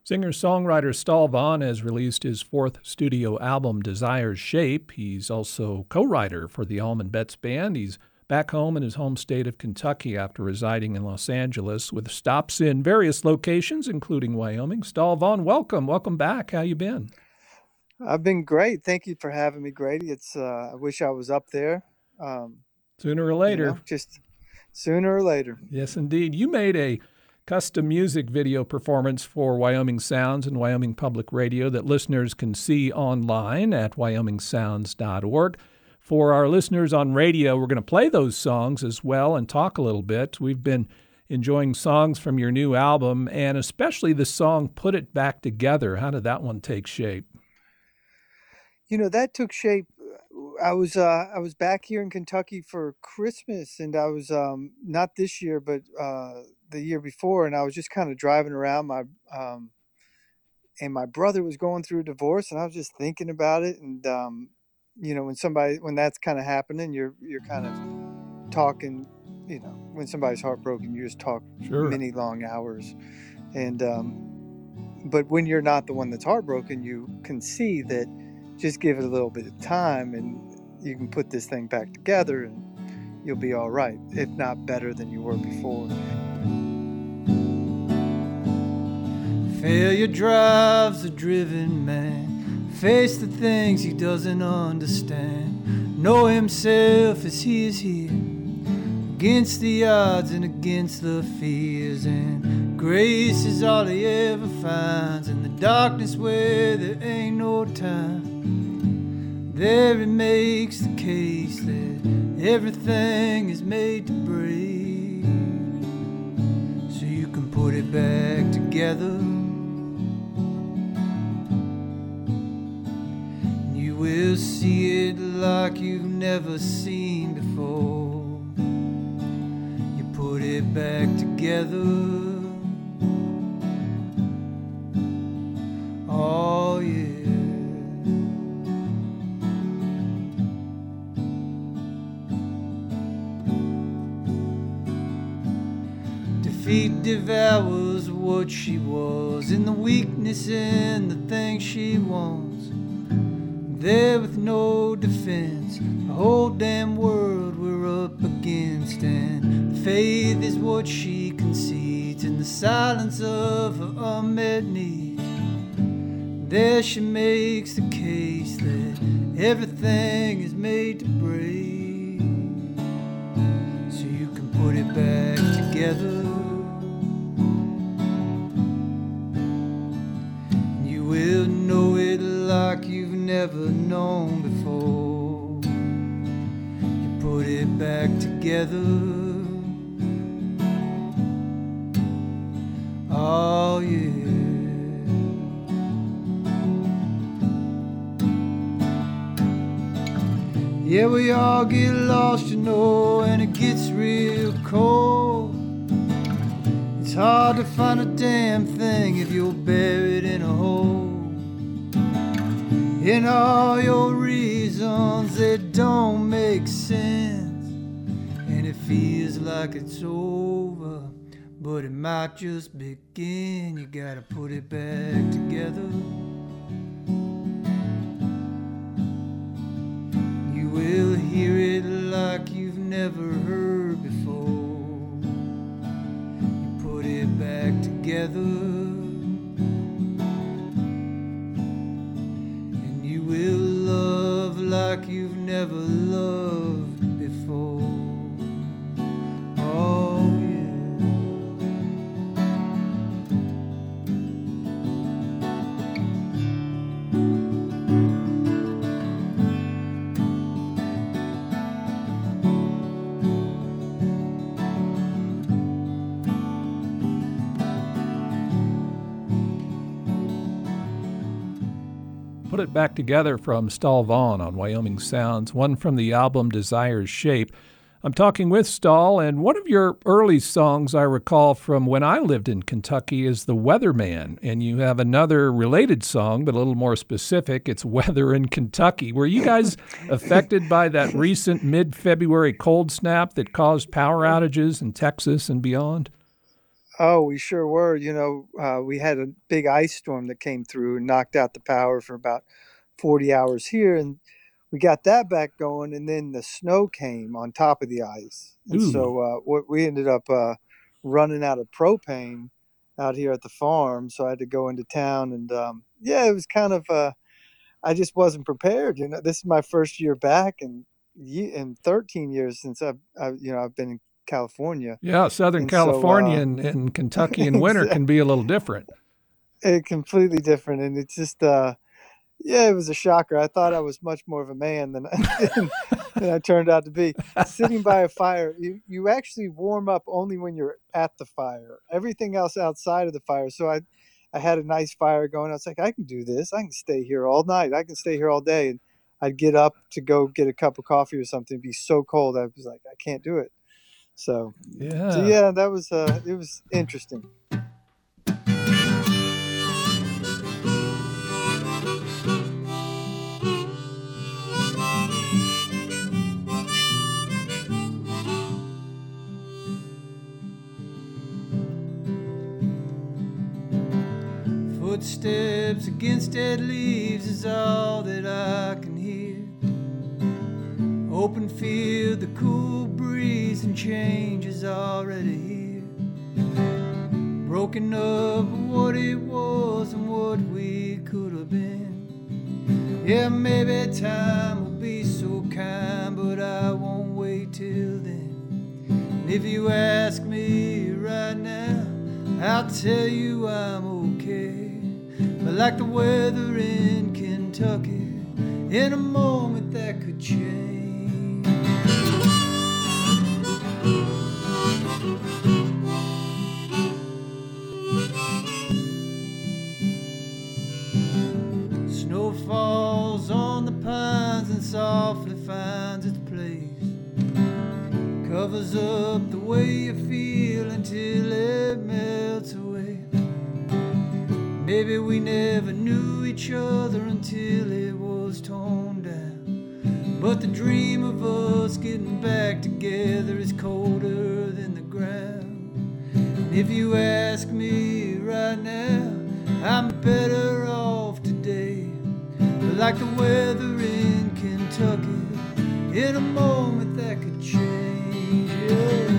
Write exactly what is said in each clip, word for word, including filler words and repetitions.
Singer-songwriter Stahl Vaughn has released his fourth studio album, Desire's Shape. He's also co-writer for the Allman Betts Band. He's back home in his home state of Kentucky after residing in Los Angeles with stops in various locations, including Wyoming. Stahl Vaughn, welcome. Welcome back. How you been? I've been great. Thank you for having me, Grady. It's uh, I wish I was up there. Um, sooner or later. You know, just sooner or later. Yes, indeed. You made a custom music video performance for Wyoming Sounds and Wyoming Public Radio that listeners can see online at wyoming sounds dot org. For our listeners on radio, we're going to play those songs as well and talk a little bit. We've been enjoying songs from your new album, and especially the song Put It Back Together. How did that one take shape? You know, that took shape. I was uh, I was back here in Kentucky for Christmas, and I was um, not this year, but uh, the year before, and I was just kind of driving around. My um, and my brother was going through a divorce, and I was just thinking about it. And um, you know, when somebody when that's kind of happening, you're you're kind of talking. You know, when somebody's heartbroken, you just talk sure. many long hours. And um, but when you're not the one that's heartbroken, you can see that. Just give it a little bit of time and you can put this thing back together and you'll be all right, if not better than you were before. Failure drives a driven man, face the things he doesn't understand, know himself as he is here, against the odds and against the fears, and grace is all he ever finds in the darkness where there ain't no time. There he makes the case that everything is made to break, so you can put it back together. And you will see it like you've never seen before. You put it back together. Oh yeah. Defeat devours what she was, in the weakness and the things she wants. There with no defense, the whole damn world we're up against, and faith is what she concedes in the silence of her unmet needs. There she makes the case that everything is made to break, so you can put it back together. Will know it like you've never known before. You put it back together. Oh yeah. Yeah, we all get lost, you know, and it gets real cold. It's hard to find a damn thing if you're buried in a hole. In all your reasons, they don't make sense, and it feels like it's over, but it might just begin. You gotta put it back together. You will hear it like you've never heard before. You put it back together. Will love like you've never loved before. Oh Put It Back Together from Stahl Vaughn on Wyoming Sounds, one from the album Desire's Shape. I'm talking with Stahl, and one of your early songs I recall from when I lived in Kentucky is The Weatherman, and you have another related song, but a little more specific. It's Weather in Kentucky. Were you guys affected by that recent mid-February cold snap that caused power outages in Texas and beyond? Oh, we sure were. You know, uh, we had a big ice storm that came through and knocked out the power for about forty hours here, and we got that back going. And then the snow came on top of the ice, and Ooh. so uh, what we ended up uh, running out of propane out here at the farm. So I had to go into town, and um, yeah, it was kind of. Uh, I just wasn't prepared. You know, this is my first year back, and in thirteen years since I've, I've you know I've been in California. Yeah, Southern And California so, uh, and, and Kentucky in winter exact- can be a little different. it completely different, and it's just uh, yeah, it was a shocker. I thought I was much more of a man than than, than I turned out to be. Sitting by a fire, you you actually warm up only when you're at the fire. Everything else outside of the fire. So I. I had a nice fire going. I was like, I can do this. I can stay here all night. I can stay here all day. And I'd get up to go get a cup of coffee or something. It'd be so cold. I was like, I can't do it. So, Yeah. so yeah, that was, uh, it was interesting. Footsteps against dead leaves is all that I can hear. Open field, the cool breeze, and change is already here. Broken up what it was and what we could have been. Yeah, maybe time will be so kind, but I won't wait till then. And if you ask me right now, I'll tell you I'm okay. But like the weather in Kentucky, in a moment that could change. Snow falls on the pines and softly finds its place. Covers up the way you feel until it melts away. Maybe we never knew each other until it was torn down. But the dream of us getting back together is colder than the ground. And if you ask me right now, I'm better off today. But like the weather in Kentucky, in a moment that could change, yeah.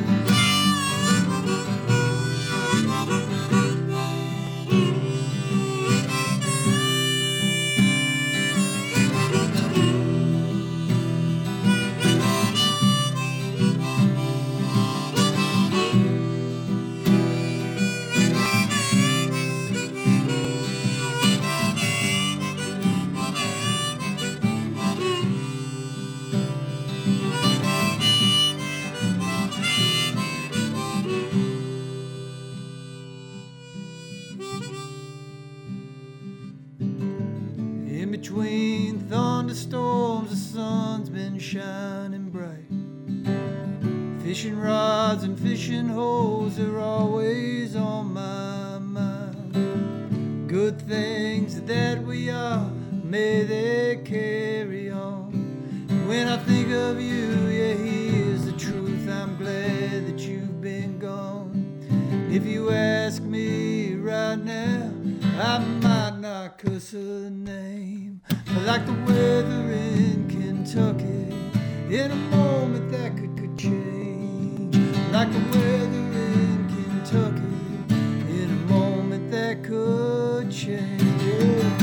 In between thunderstorms, the sun's been shining bright. Fishing rods and fishing holes are always on my mind. Good things that we are, may they carry on. When I think of you, yeah, here's the truth. I'm glad that you've been gone. If you ask me right now, I might not cuss her name. But like the weather in Kentucky, in a moment that could, could change. Like the weather in Kentucky, in a moment that could change. Yeah.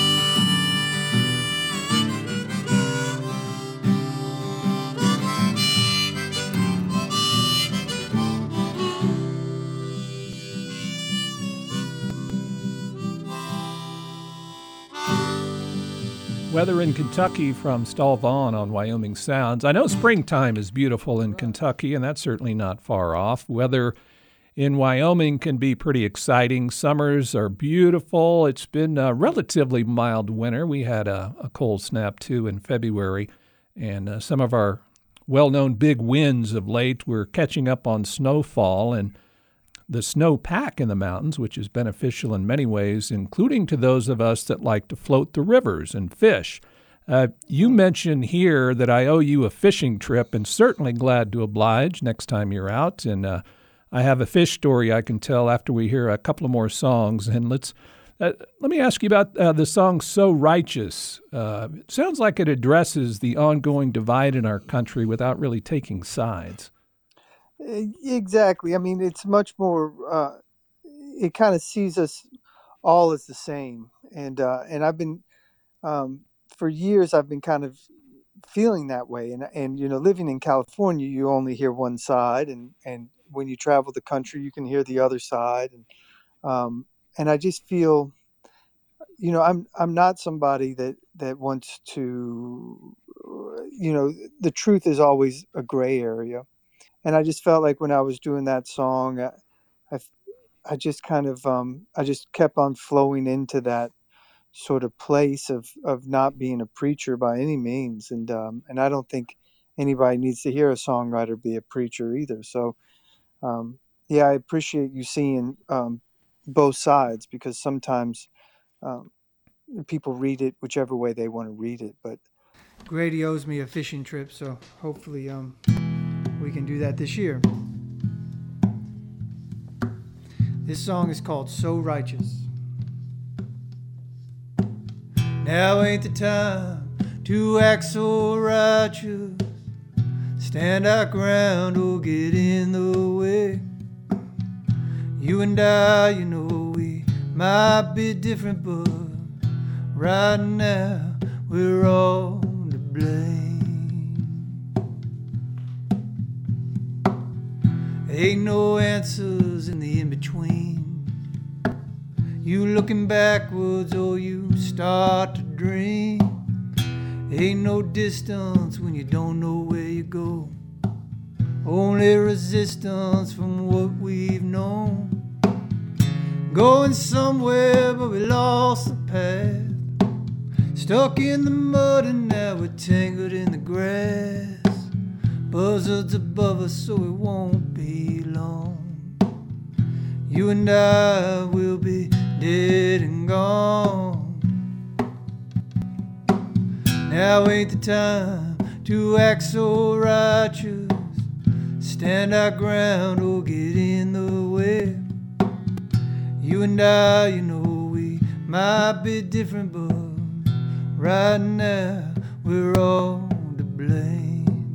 Weather in Kentucky from Stahl Vaughn on Wyoming Sounds. I know springtime is beautiful in Kentucky, and that's certainly not far off. Weather in Wyoming can be pretty exciting. Summers are beautiful. It's been a relatively mild winter. We had a, a cold snap, too, in February, and uh, some of our well-known big winds of late were catching up on snowfall and the snow pack in the mountains, which is beneficial in many ways, including to those of us that like to float the rivers and fish. Uh, you mentioned here that I owe you a fishing trip, and certainly glad to oblige next time you're out. And uh, I have a fish story I can tell after we hear a couple of more songs. And let's uh, let me ask you about uh, the song "So Righteous." Uh, it sounds like it addresses the ongoing divide in our country without really taking sides. Exactly. I mean, it's much more. Uh, it kind of sees us all as the same, and uh, and I've been um, for years. I've been kind of feeling that way, and and you know, living in California, you only hear one side, and and when you travel the country, you can hear the other side, and um, and I just feel, you know, I'm I'm not somebody that that wants to, you know, the truth is always a gray area. And I just felt like when I was doing that song, I, I, I just kind of, um, I just kept on flowing into that sort of place of, of not being a preacher by any means. And, um, and I don't think anybody needs to hear a songwriter be a preacher either. So, um, yeah, I appreciate you seeing um, both sides, because sometimes um, people read it whichever way they want to read it. But Grady owes me a fishing trip, so hopefully um, we can do that this year. This song is called "So Righteous." Now ain't the time to act so righteous, stand our ground or get in the way. You and I, you know, we might be different, but right now we're all to blame. Ain't no answers in the in-between. You looking backwards or you start to dream. Ain't no distance when you don't know where you go. Only resistance from what we've known. Going somewhere but we lost the path. Stuck in the mud and now we're tangled in the grass. Buzzards above us so it won't be long. You and I will be dead and gone. Now ain't the time to act so righteous, stand our ground or get in the way. You and I, you know, we might be different, but right now we're all to blame.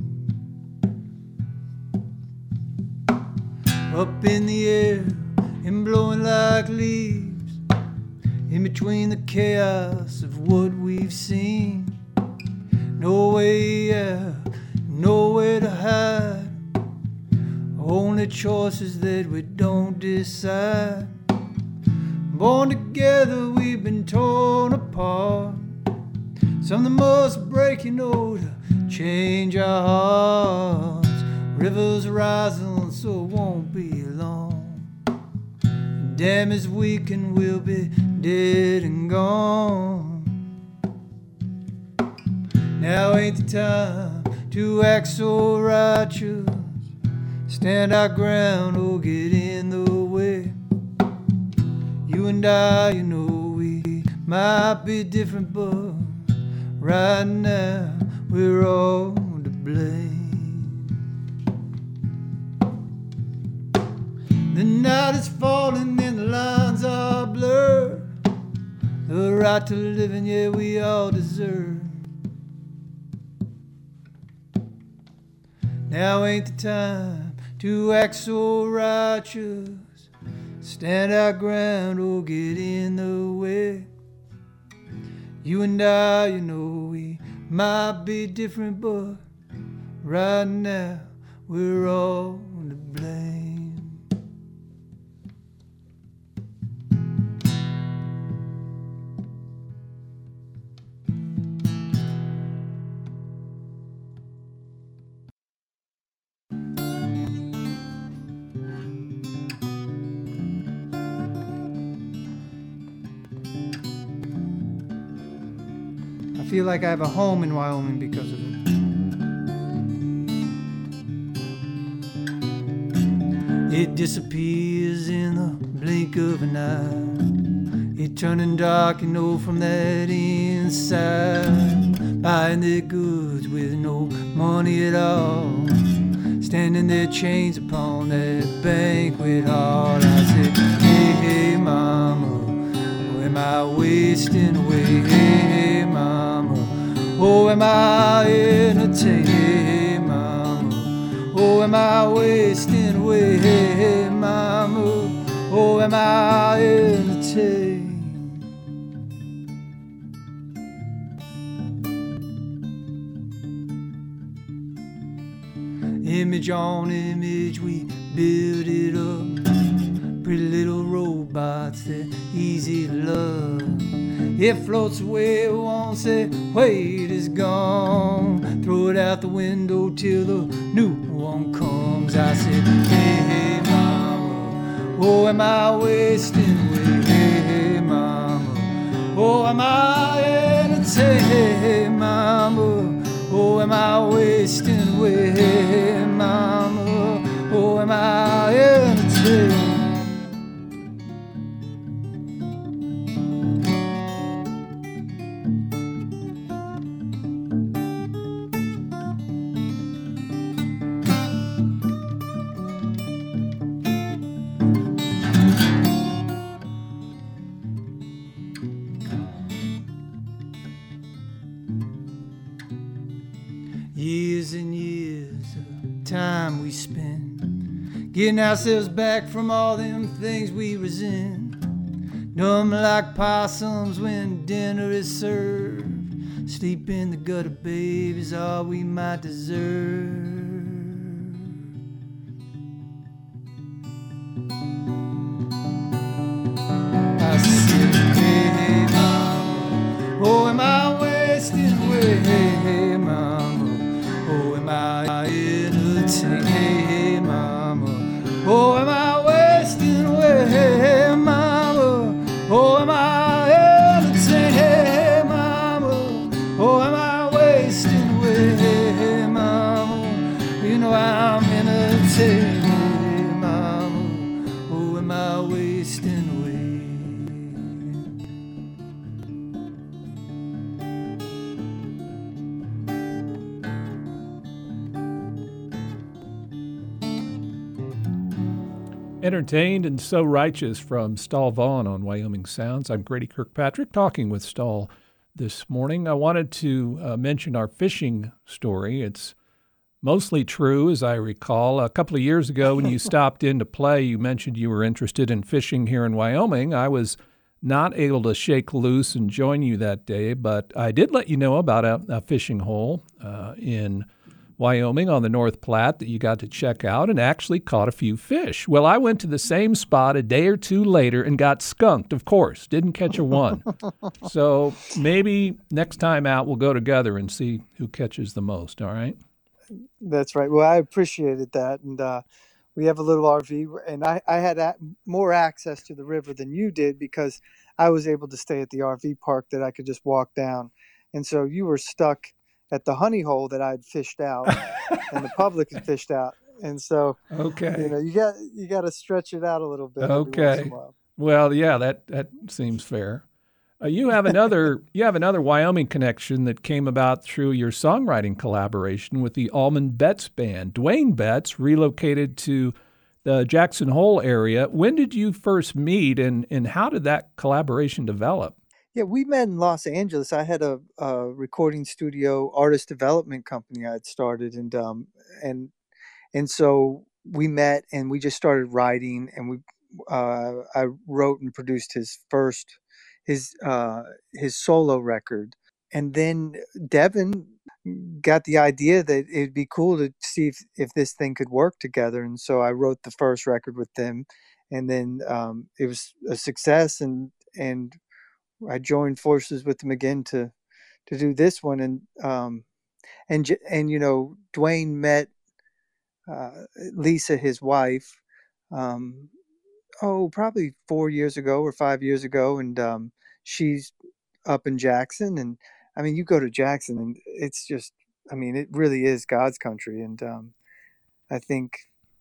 Up in the air and blowing like leaves, in between the chaos of what we've seen. No way out, nowhere to hide. Only choices that we don't decide. Born together, we've been torn apart. Something must break in order to change our hearts. Rivers rising so it won't be long. Dam is weak and we'll be dead and gone. Now ain't the time to act so righteous, stand our ground or get in the way. You and I, you know, we might be different, but right now we're all to blame. The night is falling and the lines are blurred. The right to live and yeah, we all deserve. Now ain't the time to act so righteous, stand our ground or get in the way. You and I, you know, we might be different, but right now we're all to blame. I feel like I have a home in Wyoming because of it. It disappears in the blink of an eye. It turning dark, you know, from that inside. Buying their goods with no money at all. standing their chains upon that banquet hall. I said, hey, hey, mama, oh, am I wasting away? Hey, hey, mama, oh, am I entertained? Hey, mama, oh, am I wasting away? Hey, hey, mama, oh, am I entertained? Image on image, we build it up. Pretty little robots, they're easy to love. It floats away once that weight is gone. Throw it out the window till the new one comes. I said, hey, hey, mama, oh, am I wasting away? Hey, hey, mama, oh, am I entertained? Hey, hey, mama, oh, am I wasting away? Hey, mama, oh, am I entertained? Years and years of time we spend getting ourselves back from all them things we resent. Numb like possums when dinner is served. Sleep in the gutter, babe, is all we might deserve. I said, hey, hey, mama, oh, am I wasting away? Hey, hey, mama, oh, am I entertained? Hey, hey, mama, oh, am I wasting away? Hey, hey, mama, oh, am I entertained? Hey, hey, mama, oh, am I wasting away? Hey, hey, mama, you know I'm entertained. Hey, mama, oh, am I wasting away? Entertained and So Righteous from Stahl Vaughn on Wyoming Sounds. I'm Grady Kirkpatrick talking with Stahl this morning. I wanted to uh, mention our fishing story. It's mostly true, as I recall. A couple of years ago when you stopped in to play, you mentioned you were interested in fishing here in Wyoming. I was not able to shake loose and join you that day, but I did let you know about a, a fishing hole uh, in Wyoming on the North Platte that you got to check out and actually caught a few fish. Well, I went to the same spot a day or two later and got skunked, of course. Didn't catch a one. So maybe next time out we'll go together and see who catches the most, all right? That's right. Well, I appreciated that. And uh, we have a little R V, and I, I had a- more access to the river than you did because I was able to stay at the R V park that I could just walk down. And so you were stuck at the honey hole that I'd fished out and the public had fished out. And so, okay. you know, you got you got to stretch it out a little bit. Okay. Well, yeah, that, that seems fair. Uh, you have another you have another Wyoming connection that came about through your songwriting collaboration with the Allman Betts Band. Dwayne Betts relocated to the Jackson Hole area. When did you first meet, and, and how did that collaboration develop? Yeah, we met in Los Angeles. I had a, a recording studio, artist development company I had started, and um, and and so we met, and we just started writing, and we uh, I wrote and produced his first his uh, his solo record, and then Devin got the idea that it'd be cool to see if, if this thing could work together, and so I wrote the first record with them, and then um, it was a success, and and I joined forces with them again to to do this one, and um, and j- and you know, Dwayne met uh, Lisa, his wife, um, oh, probably four years ago or five years ago, and um, she's up in Jackson, and I mean, you go to Jackson, and it's just, I mean, it really is God's country, and um, I think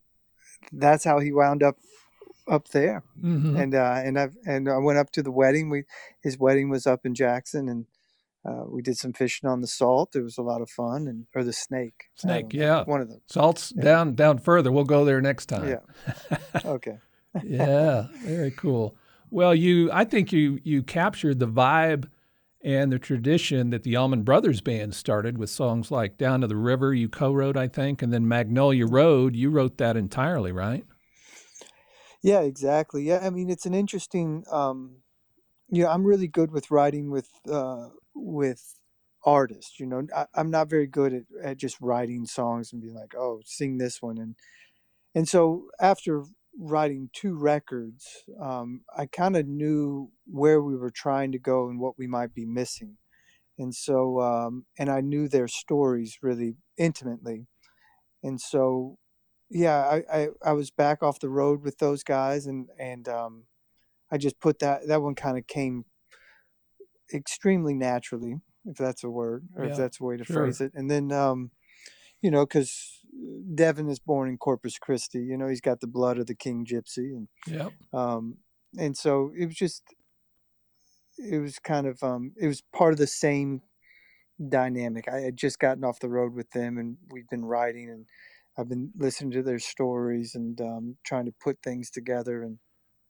that's how he wound up up there. Mm-hmm. And uh, and I and I went up to the wedding. We his wedding was up in Jackson, and uh, we did some fishing on the Salt. It was a lot of fun, and or the Snake. Snake, yeah, one of them. Salt's yeah. down down further. We'll go there next time. Yeah. Okay. Yeah, very cool. Well, you, I think you you captured the vibe and the tradition that the Allman Brothers Band started with songs like Down to the River, you co-wrote, I think, and then Magnolia Road, you wrote that entirely, right? Yeah, exactly. Yeah, I mean, it's an interesting, um, you know, I'm really good with writing with, uh, with artists, you know, I, I'm not very good at, at just writing songs and being like, oh, sing this one. And, and so after writing two records, um, I kind of knew where we were trying to go and what we might be missing. And so, um, and I knew their stories really intimately. And so, yeah, I, I, I was back off the road with those guys, and, and um, I just put that, that one kind of came extremely naturally, if that's a word, or Yeah, if that's a way to sure. phrase it. And then, um, you know, because Devin is born in Corpus Christi, you know, he's got the blood of the King Gypsy. And, Yep. um, and so it was just, it was kind of, um, it was part of the same dynamic. I had just gotten off the road with them, and we've been writing, and I've been listening to their stories and um, trying to put things together. And,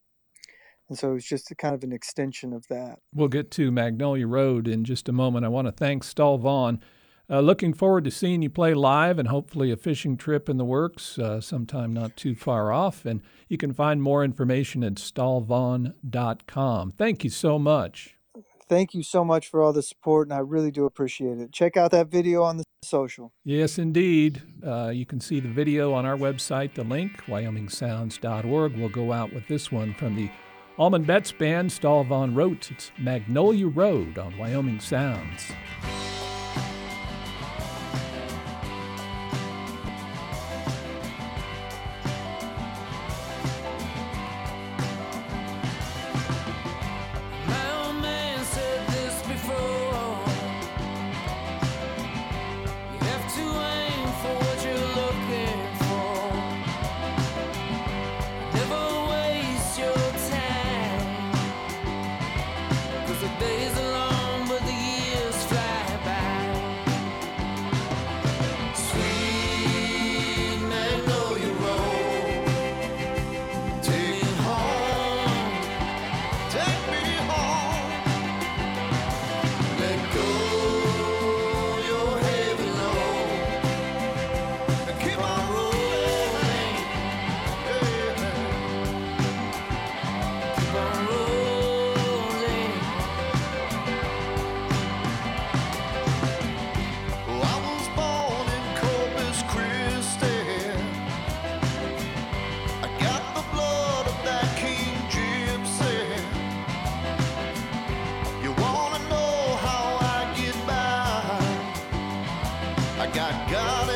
and so it's just a kind of an extension of that. We'll get to Magnolia Road in just a moment. I want to thank Stahl Vaughn. Uh, looking forward to seeing you play live, and hopefully a fishing trip in the works uh, sometime not too far off. And you can find more information at stahl vaughn dot com. Thank you so much. Thank you so much for all the support, and I really do appreciate it. Check out that video on the social. Yes, indeed. Uh, you can see the video on our website, the link, wyoming sounds dot org. We'll go out with this one from the Allman Betts Band. Stahl Vaughn wrote, it's Magnolia Road on Wyoming Sounds. I got God